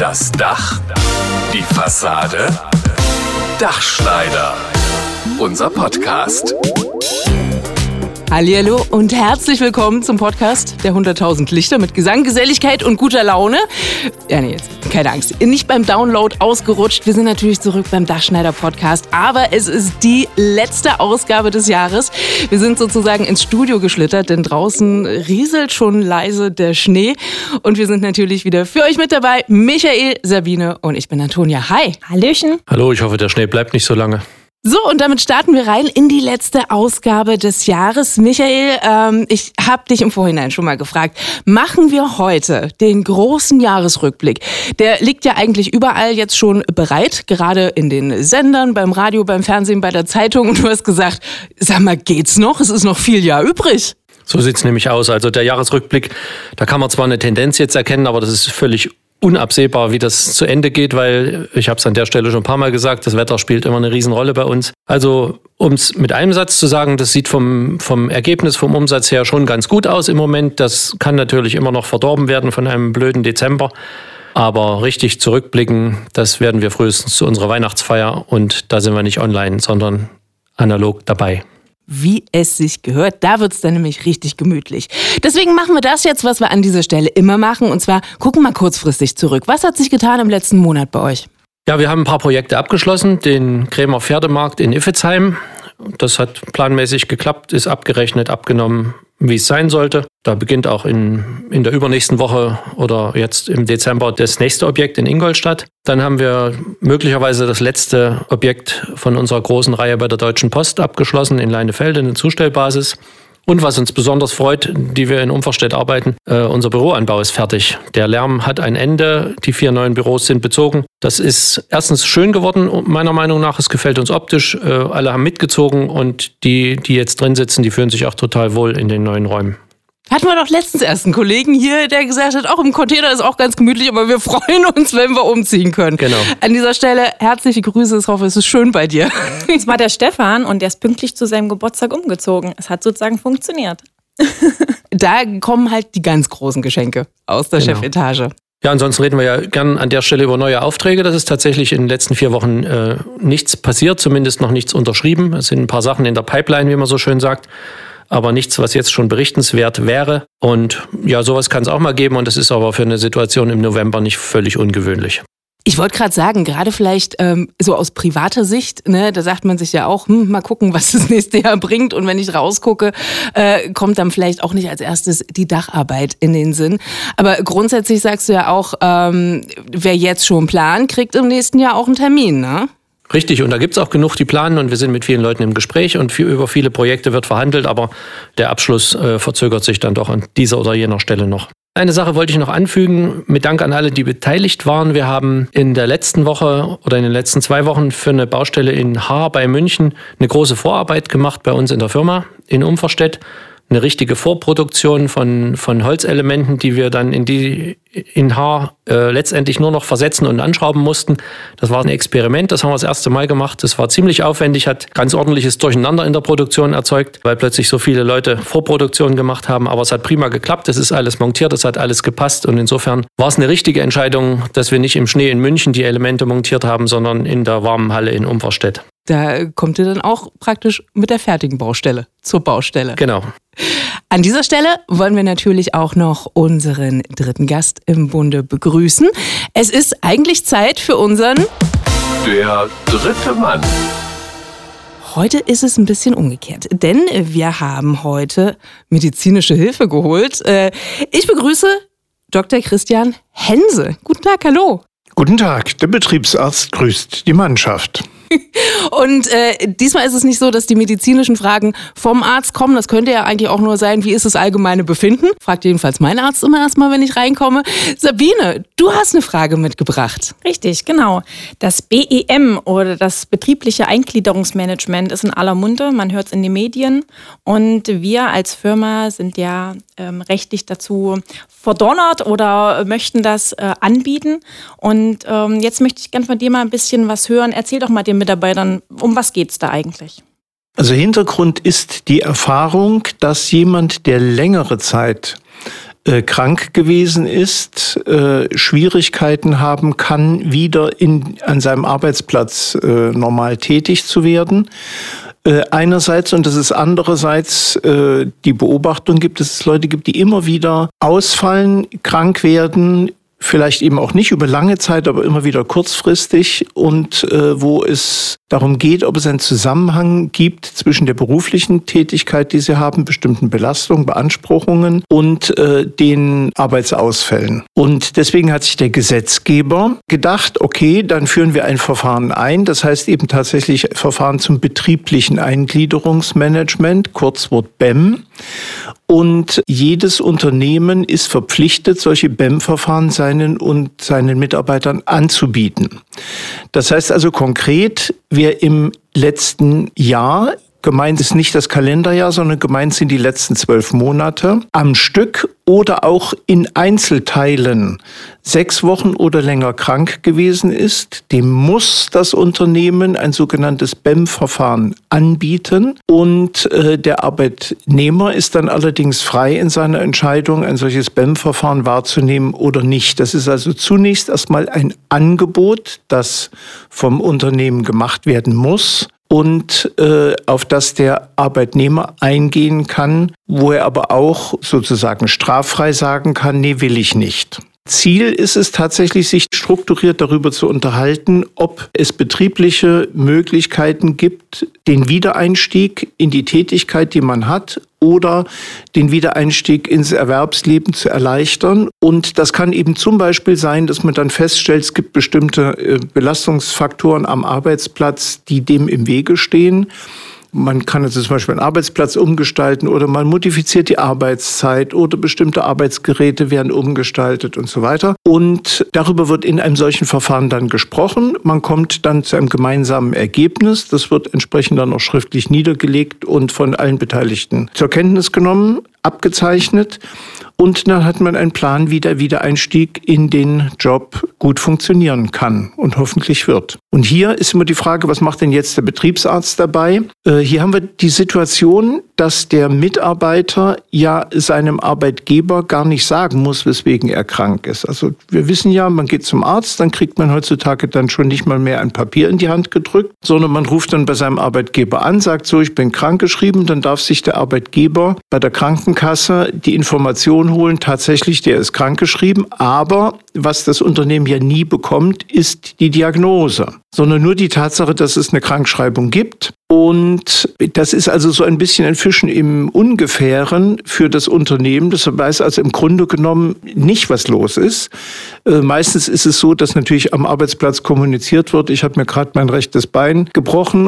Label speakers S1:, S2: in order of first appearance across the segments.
S1: Das Dach, die Fassade, Dachschneider. Unser Podcast.
S2: Hallihallo und herzlich willkommen zum Podcast der 100.000 Lichter mit Gesang, Geselligkeit und guter Laune. Ja, nee, jetzt keine Angst. Nicht beim Download ausgerutscht. Wir sind natürlich zurück beim Dachschneider-Podcast, aber es ist die letzte Ausgabe des Jahres. Wir sind sozusagen ins Studio geschlittert, denn draußen rieselt schon leise der Schnee. Und wir sind natürlich wieder für euch mit dabei. Michael, Sabine und ich bin Antonia. Hi.
S3: Hallöchen.
S4: Hallo, ich hoffe, der Schnee bleibt nicht so lange.
S2: So, und damit starten wir rein in die letzte Ausgabe des Jahres. Michael, ich habe dich im Vorhinein schon mal gefragt, machen wir heute den großen Jahresrückblick? Der liegt ja eigentlich überall jetzt schon bereit, gerade in den Sendern, beim Radio, beim Fernsehen, bei der Zeitung. Und du hast gesagt, sag mal, geht's noch? Es ist noch viel Jahr übrig.
S4: So sieht's nämlich aus. Also der Jahresrückblick, da kann man zwar eine Tendenz jetzt erkennen, aber das ist völlig unabsehbar, wie das zu Ende geht, weil, ich habe es an der Stelle schon ein paar Mal gesagt, das Wetter spielt immer eine Riesenrolle bei uns. Also, um es mit einem Satz zu sagen, das sieht vom Ergebnis, vom Umsatz her schon ganz gut aus im Moment. Das kann natürlich immer noch verdorben werden von einem blöden Dezember. Aber richtig zurückblicken, das werden wir frühestens zu unserer Weihnachtsfeier und da sind wir nicht online, sondern analog dabei.
S2: Wie es sich gehört. Da wird's dann nämlich richtig gemütlich. Deswegen machen wir das jetzt, was wir an dieser Stelle immer machen. Und zwar gucken wir kurzfristig zurück. Was hat sich getan im letzten Monat bei euch?
S4: Ja, wir haben ein paar Projekte abgeschlossen. Den Krämer Pferdemarkt in Iffezheim. Das hat planmäßig geklappt, ist abgerechnet, abgenommen, wie es sein sollte. Da beginnt auch in der übernächsten Woche oder jetzt im Dezember das nächste Objekt in Ingolstadt. Dann haben wir möglicherweise das letzte Objekt von unserer großen Reihe bei der Deutschen Post abgeschlossen in Leinefelde, eine Zustellbasis. Und was uns besonders freut, die wir in Umverstedt arbeiten, unser Büroanbau ist fertig. Der Lärm hat ein Ende, die 4 neuen Büros sind bezogen. Das ist erstens schön geworden, meiner Meinung nach. Es gefällt uns optisch. Alle haben mitgezogen und die jetzt drin sitzen, die fühlen sich auch total wohl in den neuen Räumen.
S2: Hatten wir doch letztens erst einen Kollegen hier, der gesagt hat, auch im Container ist auch ganz gemütlich, aber wir freuen uns, wenn wir umziehen können. Genau. An dieser Stelle herzliche Grüße, ich hoffe, es ist schön bei dir.
S3: Das war der Stefan und der ist pünktlich zu seinem Geburtstag umgezogen. Es hat sozusagen funktioniert.
S2: Da kommen halt die ganz großen Geschenke aus der Chefetage.
S4: Ja, ansonsten reden wir ja gern an der Stelle über neue Aufträge. Das ist tatsächlich in den letzten 4 Wochen nichts passiert, zumindest noch nichts unterschrieben. Es sind ein paar Sachen in der Pipeline, wie man so schön sagt. Aber nichts, was jetzt schon berichtenswert wäre. Und ja, sowas kann es auch mal geben. Und das ist aber für eine Situation im November nicht völlig ungewöhnlich.
S2: Ich wollte gerade sagen, gerade vielleicht so aus privater Sicht, ne, da sagt man sich ja auch, mal gucken, was das nächste Jahr bringt. Und wenn ich rausgucke, kommt dann vielleicht auch nicht als erstes die Dacharbeit in den Sinn. Aber grundsätzlich sagst du ja auch, wer jetzt schon plant, kriegt im nächsten Jahr auch einen Termin, ne?
S4: Richtig, und da gibt es auch genug, die planen und wir sind mit vielen Leuten im Gespräch und über viele Projekte wird verhandelt, aber der Abschluss verzögert sich dann doch an dieser oder jener Stelle noch. Eine Sache wollte ich noch anfügen, mit Dank an alle, die beteiligt waren. Wir haben in der letzten Woche oder in den letzten 2 Wochen für eine Baustelle in Haar bei München eine große Vorarbeit gemacht bei uns in der Firma in Umverstedt. Eine richtige Vorproduktion von Holzelementen, die wir dann in Haar letztendlich nur noch versetzen und anschrauben mussten. Das war ein Experiment, das haben wir das erste Mal gemacht. Das war ziemlich aufwendig, hat ganz ordentliches Durcheinander in der Produktion erzeugt, weil plötzlich so viele Leute Vorproduktion gemacht haben. Aber es hat prima geklappt, es ist alles montiert, es hat alles gepasst. Und insofern war es eine richtige Entscheidung, dass wir nicht im Schnee in München die Elemente montiert haben, sondern in der warmen Halle in Umverstedt.
S2: Da kommt ihr dann auch praktisch mit der fertigen Baustelle zur Baustelle.
S4: Genau.
S2: An dieser Stelle wollen wir natürlich auch noch unseren dritten Gast im Bunde begrüßen. Es ist eigentlich Zeit für unseren...
S1: Der dritte Mann.
S2: Heute ist es ein bisschen umgekehrt, denn wir haben heute medizinische Hilfe geholt. Ich begrüße Dr. Christian Hense. Guten Tag, hallo.
S5: Guten Tag, der Betriebsarzt grüßt die Mannschaft.
S2: Und diesmal ist es nicht so, dass die medizinischen Fragen vom Arzt kommen. Das könnte ja eigentlich auch nur sein, wie ist das allgemeine Befinden? Fragt jedenfalls mein Arzt immer erstmal, wenn ich reinkomme. Sabine, du hast eine Frage mitgebracht.
S3: Richtig, genau. Das BEM oder das betriebliche Eingliederungsmanagement ist in aller Munde. Man hört es in den Medien. Und wir als Firma sind ja rechtlich dazu verdonnert oder möchten das anbieten. Und jetzt möchte ich gerne von dir mal ein bisschen was hören. Erzähl doch mal den Mitarbeitern, um was geht's da eigentlich?
S5: Also Hintergrund ist die Erfahrung, dass jemand, der längere Zeit krank gewesen ist, Schwierigkeiten haben kann, wieder an seinem Arbeitsplatz normal tätig zu werden. Einerseits, und das ist andererseits die Beobachtung gibt, dass es Leute gibt, die immer wieder ausfallen, krank werden, vielleicht eben auch nicht über lange Zeit, aber immer wieder kurzfristig und wo es darum geht, ob es einen Zusammenhang gibt zwischen der beruflichen Tätigkeit, die sie haben, bestimmten Belastungen, Beanspruchungen und den Arbeitsausfällen. Und deswegen hat sich der Gesetzgeber gedacht, okay, dann führen wir ein Verfahren ein, das heißt eben tatsächlich Verfahren zum betrieblichen Eingliederungsmanagement, Kurzwort BEM. Und jedes Unternehmen ist verpflichtet, solche BEM-Verfahren seinen Mitarbeitern anzubieten. Das heißt also konkret, wer im letzten Jahr, gemeint ist nicht das Kalenderjahr, sondern gemeint sind die letzten 12 Monate, am Stück oder auch in Einzelteilen 6 Wochen oder länger krank gewesen ist, dem muss das Unternehmen ein sogenanntes BEM-Verfahren anbieten. Und der Arbeitnehmer ist dann allerdings frei in seiner Entscheidung, ein solches BEM-Verfahren wahrzunehmen oder nicht. Das ist also zunächst erstmal ein Angebot, das vom Unternehmen gemacht werden muss und auf das der Arbeitnehmer eingehen kann, wo er aber auch sozusagen straffrei sagen kann, nee, will ich nicht. Ziel ist es tatsächlich, sich strukturiert darüber zu unterhalten, ob es betriebliche Möglichkeiten gibt, den Wiedereinstieg in die Tätigkeit, die man hat, oder den Wiedereinstieg ins Erwerbsleben zu erleichtern. Und das kann eben zum Beispiel sein, dass man dann feststellt, es gibt bestimmte Belastungsfaktoren am Arbeitsplatz, die dem im Wege stehen. Man kann also zum Beispiel einen Arbeitsplatz umgestalten oder man modifiziert die Arbeitszeit oder bestimmte Arbeitsgeräte werden umgestaltet und so weiter. Und darüber wird in einem solchen Verfahren dann gesprochen. Man kommt dann zu einem gemeinsamen Ergebnis. Das wird entsprechend dann auch schriftlich niedergelegt und von allen Beteiligten zur Kenntnis genommen, abgezeichnet. Und dann hat man einen Plan, wie der Wiedereinstieg in den Job gut funktionieren kann und hoffentlich wird. Und hier ist immer die Frage, was macht denn jetzt der Betriebsarzt dabei? Hier haben wir die Situation, dass der Mitarbeiter ja seinem Arbeitgeber gar nicht sagen muss, weswegen er krank ist. Also wir wissen ja, man geht zum Arzt, dann kriegt man heutzutage dann schon nicht mal mehr ein Papier in die Hand gedrückt, sondern man ruft dann bei seinem Arbeitgeber an, sagt so, ich bin krankgeschrieben, dann darf sich der Arbeitgeber bei der Krankenkasse die Information holen, tatsächlich, der ist krankgeschrieben, aber was das Unternehmen ja nie bekommt, ist die Diagnose, sondern nur die Tatsache, dass es eine Krankschreibung gibt. Und das ist also so ein bisschen ein Fischen im Ungefähren für das Unternehmen. Das weiß also im Grunde genommen nicht, was los ist. Meistens ist es so, dass natürlich am Arbeitsplatz kommuniziert wird, ich habe mir gerade mein rechtes Bein gebrochen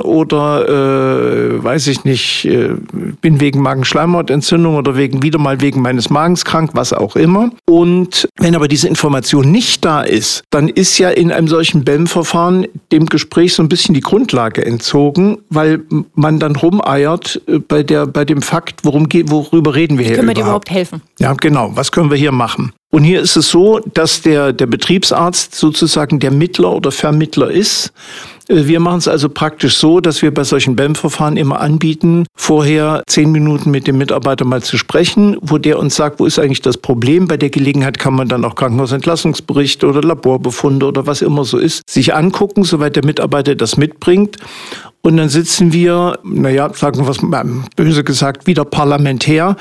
S5: oder weiß ich nicht, bin wegen Magenschleimhautentzündung oder wieder mal wegen meines Magens krank, was auch immer. Und wenn aber diese Information nicht da ist, dann ist ja in einem solchen BEM-Verfahren dem Gespräch so ein bisschen die Grundlage entzogen, weil man dann rumeiert bei dem Fakt, worüber reden wir hier überhaupt.
S3: Können wir dir überhaupt helfen?
S5: Ja, genau. Was können wir hier machen? Und hier ist es so, dass der Betriebsarzt sozusagen der Mittler oder Vermittler ist. Wir machen es also praktisch so, dass wir bei solchen BEM-Verfahren immer anbieten, vorher 10 Minuten mit dem Mitarbeiter mal zu sprechen, wo der uns sagt, wo ist eigentlich das Problem. Bei der Gelegenheit kann man dann auch Krankenhausentlassungsberichte oder Laborbefunde oder was immer so ist, sich angucken, soweit der Mitarbeiter das mitbringt. Und dann sitzen wir, sagen wir was böse gesagt, wieder parlamentär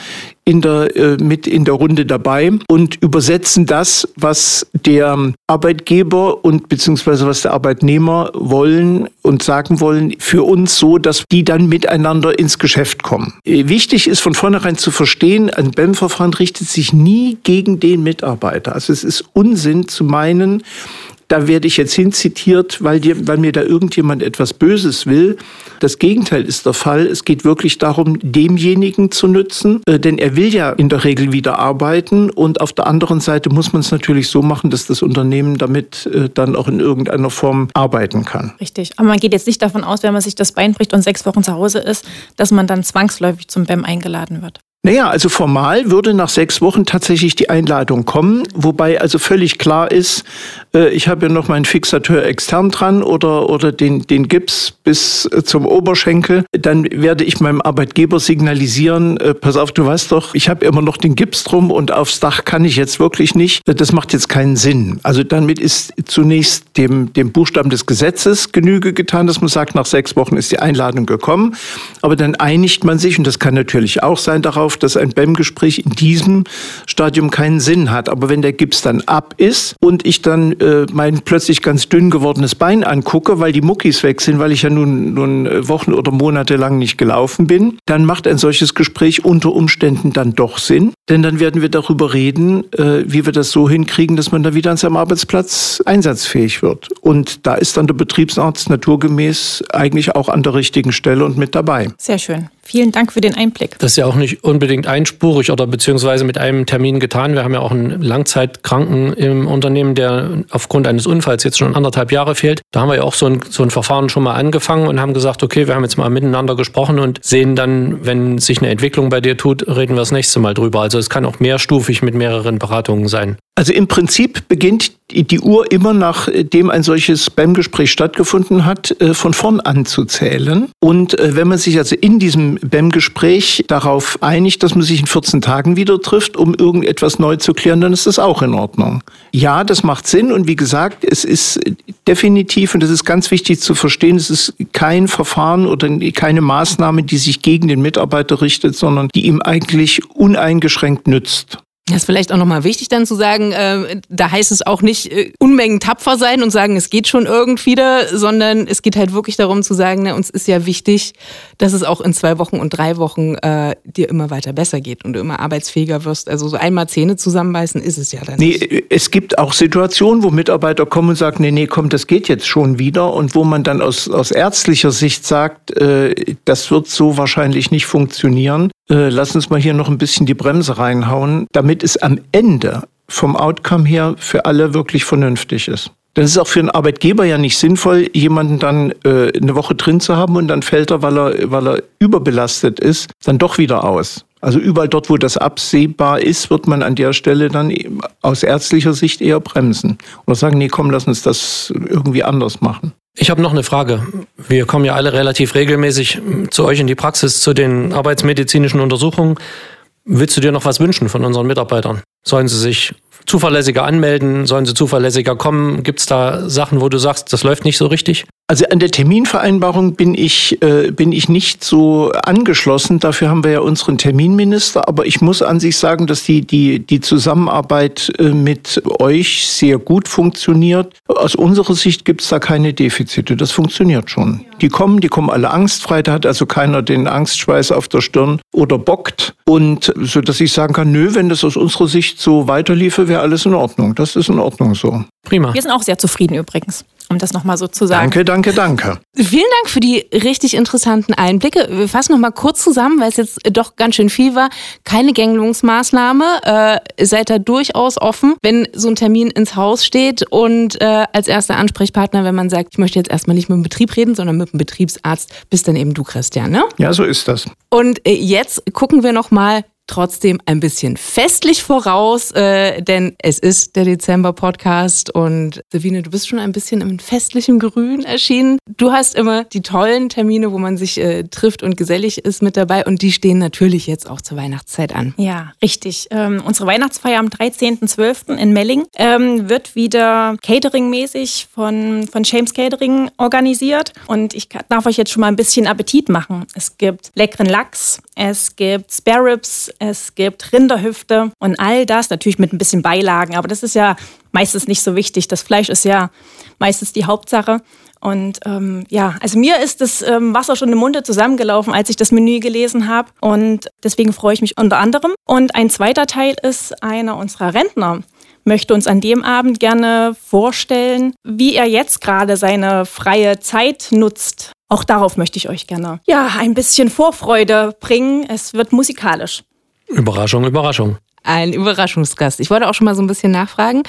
S5: mit in der Runde dabei und übersetzen das, was der Arbeitgeber und beziehungsweise was der Arbeitnehmer wollen und sagen wollen, für uns so, dass die dann miteinander ins Geschäft kommen. Wichtig ist von vornherein zu verstehen, ein BEM-Verfahren richtet sich nie gegen den Mitarbeiter. Also es ist Unsinn zu meinen, da werde ich jetzt hinzitiert, weil mir da irgendjemand etwas Böses will. Das Gegenteil ist der Fall. Es geht wirklich darum, demjenigen zu nützen, denn er will ja in der Regel wieder arbeiten. Und auf der anderen Seite muss man es natürlich so machen, dass das Unternehmen damit dann auch in irgendeiner Form arbeiten kann.
S3: Richtig. Aber man geht jetzt nicht davon aus, wenn man sich das Bein bricht und 6 Wochen zu Hause ist, dass man dann zwangsläufig zum BEM eingeladen wird.
S5: Naja, also formal würde nach 6 Wochen tatsächlich die Einladung kommen, wobei also völlig klar ist, ich habe ja noch meinen Fixateur extern dran oder den Gips bis zum Oberschenkel. Dann werde ich meinem Arbeitgeber signalisieren, pass auf, du weißt doch, ich habe immer noch den Gips drum und aufs Dach kann ich jetzt wirklich nicht. Das macht jetzt keinen Sinn. Also damit ist zunächst dem Buchstaben des Gesetzes Genüge getan, dass man sagt, nach 6 Wochen ist die Einladung gekommen. Aber dann einigt man sich, und das kann natürlich auch sein, darauf, dass ein BEM-Gespräch in diesem Stadium keinen Sinn hat. Aber wenn der Gips dann ab ist und ich dann mein plötzlich ganz dünn gewordenes Bein angucke, weil die Muckis weg sind, weil ich ja nun Wochen oder Monate lang nicht gelaufen bin, dann macht ein solches Gespräch unter Umständen dann doch Sinn. Denn dann werden wir darüber reden, wie wir das so hinkriegen, dass man da wieder an seinem Arbeitsplatz einsatzfähig wird. Und da ist dann der Betriebsarzt naturgemäß eigentlich auch an der richtigen Stelle und mit dabei.
S3: Sehr schön. Vielen Dank für den Einblick.
S4: Das ist ja auch nicht unbedingt einspurig oder beziehungsweise mit einem Termin getan. Wir haben ja auch einen Langzeitkranken im Unternehmen, der aufgrund eines Unfalls jetzt schon 1,5 Jahre fehlt. Da haben wir ja auch so ein Verfahren schon mal angefangen und haben gesagt, okay, wir haben jetzt mal miteinander gesprochen und sehen dann, wenn sich eine Entwicklung bei dir tut, reden wir das nächste Mal drüber. Also es kann auch mehrstufig mit mehreren Beratungen sein.
S5: Also im Prinzip beginnt die Uhr immer, nachdem ein solches BEM-Gespräch stattgefunden hat, von vorn an zu zählen. Und wenn man sich also in diesem BEM-Gespräch darauf einigt, dass man sich in 14 Tagen wieder trifft, um irgendetwas neu zu klären, dann ist das auch in Ordnung. Ja, das macht Sinn und wie gesagt, es ist definitiv, und das ist ganz wichtig zu verstehen, es ist kein Verfahren oder keine Maßnahme, die sich gegen den Mitarbeiter richtet, sondern die ihm eigentlich uneingeschränkt nützt.
S2: Das ist vielleicht auch nochmal wichtig dann zu sagen, da heißt es auch nicht Unmengen tapfer sein und sagen, es geht schon irgendwie da, sondern es geht halt wirklich darum zu sagen, uns ist ja wichtig, dass es auch in 2 Wochen und 3 Wochen dir immer weiter besser geht und du immer arbeitsfähiger wirst. Also so einmal Zähne zusammenbeißen ist es ja dann nicht.
S5: Nee, es gibt auch Situationen, wo Mitarbeiter kommen und sagen, nee, komm, das geht jetzt schon wieder und wo man dann aus ärztlicher Sicht sagt, das wird so wahrscheinlich nicht funktionieren. Lass uns mal hier noch ein bisschen die Bremse reinhauen, damit es am Ende vom Outcome her für alle wirklich vernünftig ist. Dann ist es auch für einen Arbeitgeber ja nicht sinnvoll, jemanden dann eine Woche drin zu haben und dann fällt er, weil er überbelastet ist, dann doch wieder aus. Also überall dort, wo das absehbar ist, wird man an der Stelle dann aus ärztlicher Sicht eher bremsen. Oder sagen, nee, komm, lass uns das irgendwie anders machen.
S4: Ich habe noch eine Frage. Wir kommen ja alle relativ regelmäßig zu euch in die Praxis, zu den arbeitsmedizinischen Untersuchungen. Willst du dir noch was wünschen von unseren Mitarbeitern? Sollen sie sich zuverlässiger anmelden? Sollen sie zuverlässiger kommen? Gibt es da Sachen, wo du sagst, das läuft nicht so richtig?
S5: Also an der Terminvereinbarung bin ich nicht so angeschlossen. Dafür haben wir ja unseren Terminminister. Aber ich muss an sich sagen, dass die Zusammenarbeit mit euch sehr gut funktioniert. Aus unserer Sicht gibt es da keine Defizite. Das funktioniert schon. Die kommen alle angstfrei. Da hat also keiner den Angstschweiß auf der Stirn oder bockt. Und so, dass ich sagen kann, nö, wenn das aus unserer Sicht so weiterliefe, wäre alles in Ordnung. Das ist in Ordnung so.
S4: Prima.
S3: Wir sind auch sehr zufrieden übrigens, um das nochmal so zu sagen.
S5: Danke.
S2: Vielen Dank für die richtig interessanten Einblicke. Wir fassen noch mal kurz zusammen, weil es jetzt doch ganz schön viel war. Keine Gängelungsmaßnahme. Seid da durchaus offen, wenn so ein Termin ins Haus steht und als erster Ansprechpartner, wenn man sagt, ich möchte jetzt erstmal nicht mit dem Betrieb reden, sondern mit dem Betriebsarzt, bist dann eben du, Christian, ne?
S5: Ja, so ist das.
S2: Und jetzt gucken wir noch mal trotzdem ein bisschen festlich voraus, denn es ist der Dezember-Podcast und Sabine, du bist schon ein bisschen im festlichen Grün erschienen. Du hast immer die tollen Termine, wo man sich trifft und gesellig ist mit dabei und die stehen natürlich jetzt auch zur Weihnachtszeit an.
S3: Ja, richtig. Unsere Weihnachtsfeier am 13.12. in Melling wird wieder cateringmäßig von Shames Catering organisiert und ich darf euch jetzt schon mal ein bisschen Appetit machen. Es gibt leckeren Lachs, es gibt Spare Ribs, es gibt Rinderhüfte und all das natürlich mit ein bisschen Beilagen. Aber das ist ja meistens nicht so wichtig. Das Fleisch ist ja meistens die Hauptsache. Und also mir ist das Wasser schon im Munde zusammengelaufen, als ich das Menü gelesen habe. Und deswegen freue ich mich unter anderem. Und ein zweiter Teil ist einer unserer Rentner. Möchte uns an dem Abend gerne vorstellen, wie er jetzt gerade seine freie Zeit nutzt. Auch darauf möchte ich euch gerne ein bisschen Vorfreude bringen. Es wird musikalisch.
S4: Überraschung, Überraschung.
S2: ein Überraschungsgast. Ich wollte auch schon mal so ein bisschen nachfragen.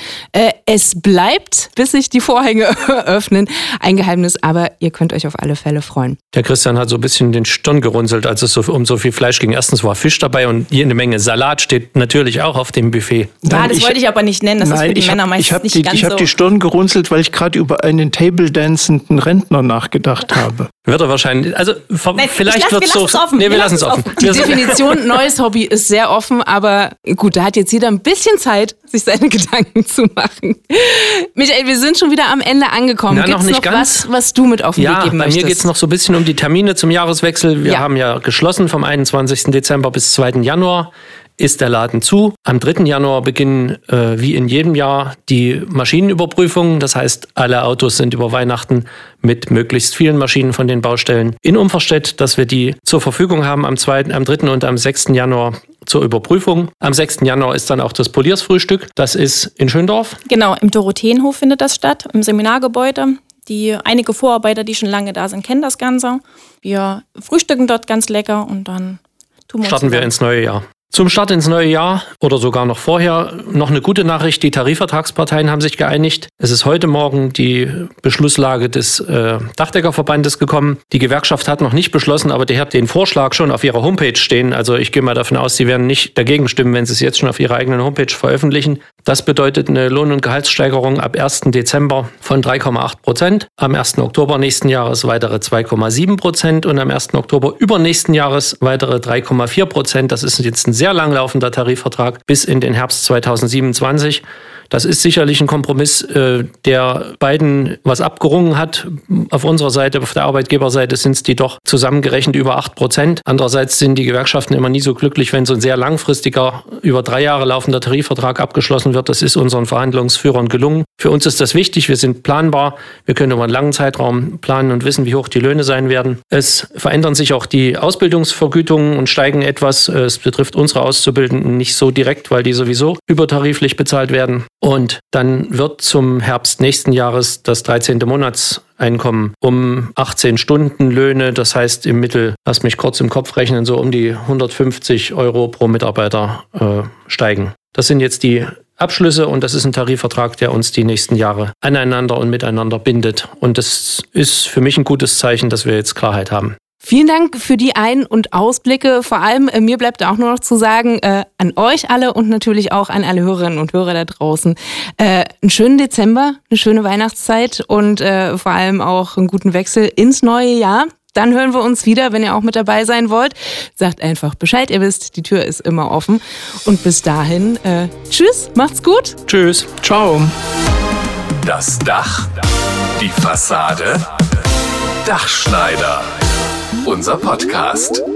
S2: Es bleibt, bis sich die Vorhänge öffnen, ein Geheimnis, aber ihr könnt euch auf alle Fälle freuen.
S4: Der Christian hat so ein bisschen den Stirn gerunzelt, als es um so viel Fleisch ging. Erstens war Fisch dabei und jede Menge Salat steht natürlich auch auf dem Buffet.
S3: Ja, das wollte ich aber nicht nennen. Das ist für die Männer meistens nicht ganz so.
S5: Ich habe die Stirn gerunzelt, weil ich gerade über einen table-dancenden Rentner nachgedacht habe.
S4: Wird er wahrscheinlich, also
S3: Nein,
S4: vielleicht wird es so.
S3: Offen.
S4: Nee, wir lassen es offen.
S2: Die Definition neues Hobby ist sehr offen, aber gut, da hat jetzt jeder ein bisschen Zeit, sich seine Gedanken zu machen. Michael, wir sind schon wieder am Ende angekommen.
S4: Na,
S2: Gibt's
S4: noch nicht ganz.
S2: was du mit auf den Weg geben möchtest?
S4: Ja, bei mir geht es noch so ein bisschen um die Termine zum Jahreswechsel. Wir haben ja geschlossen vom 21. Dezember bis 2. Januar. Ist der Laden zu. Am 3. Januar beginnen wie in jedem Jahr die Maschinenüberprüfungen. Das heißt, alle Autos sind über Weihnachten mit möglichst vielen Maschinen von den Baustellen in Umverstedt, dass wir die zur Verfügung haben am 3. und am 6. Januar zur Überprüfung. Am 6. Januar ist dann auch das Poliersfrühstück. Das ist in Schöndorf.
S3: Genau, im Dorotheenhof findet das statt, im Seminargebäude. Einige Vorarbeiter, die schon lange da sind, kennen das Ganze. Wir frühstücken dort ganz lecker und dann
S4: starten wir ins neue Jahr. Zum Start ins neue Jahr oder sogar noch vorher noch eine gute Nachricht. Die Tarifvertragsparteien haben sich geeinigt. Es ist heute Morgen die Beschlusslage des Dachdeckerverbandes gekommen. Die Gewerkschaft hat noch nicht beschlossen, aber die hat den Vorschlag schon auf ihrer Homepage stehen. Also ich gehe mal davon aus, sie werden nicht dagegen stimmen, wenn sie es jetzt schon auf ihrer eigenen Homepage veröffentlichen. Das bedeutet eine Lohn- und Gehaltssteigerung ab 1. Dezember von 3,8%. Am 1. Oktober nächsten Jahres weitere 2,7% und am 1. Oktober übernächsten Jahres weitere 3,4%. Das ist jetzt ein sehr langlaufender Tarifvertrag bis in den Herbst 2027. Das ist sicherlich ein Kompromiss, der beiden was abgerungen hat. Auf unserer Seite, auf der Arbeitgeberseite sind es die doch zusammengerechnet über 8%. Andererseits sind die Gewerkschaften immer nie so glücklich, wenn so ein sehr langfristiger, über 3 Jahre laufender Tarifvertrag abgeschlossen wird. Das ist unseren Verhandlungsführern gelungen. Für uns ist das wichtig. Wir sind planbar. Wir können über einen langen Zeitraum planen und wissen, wie hoch die Löhne sein werden. Es verändern sich auch die Ausbildungsvergütungen und steigen etwas. Es betrifft unsere Auszubildenden nicht so direkt, weil die sowieso übertariflich bezahlt werden. Und dann wird zum Herbst nächsten Jahres das 13. Monatseinkommen um 18 Stunden Löhne, das heißt im Mittel, lass mich kurz im Kopf rechnen, so um die 150 € pro Mitarbeiter steigen. Das sind jetzt die Abschlüsse und das ist ein Tarifvertrag, der uns die nächsten Jahre aneinander und miteinander bindet. Und das ist für mich ein gutes Zeichen, dass wir jetzt Klarheit haben.
S2: Vielen Dank für die Ein- und Ausblicke. Vor allem, mir bleibt auch nur noch zu sagen, an euch alle und natürlich auch an alle Hörerinnen und Hörer da draußen, einen schönen Dezember, eine schöne Weihnachtszeit und vor allem auch einen guten Wechsel ins neue Jahr. Dann hören wir uns wieder, wenn ihr auch mit dabei sein wollt. Sagt einfach Bescheid, ihr wisst, die Tür ist immer offen. Und bis dahin, tschüss, macht's gut.
S4: Tschüss.
S5: Ciao.
S1: Das Dach, die Fassade, Dachschneider. Unser Podcast.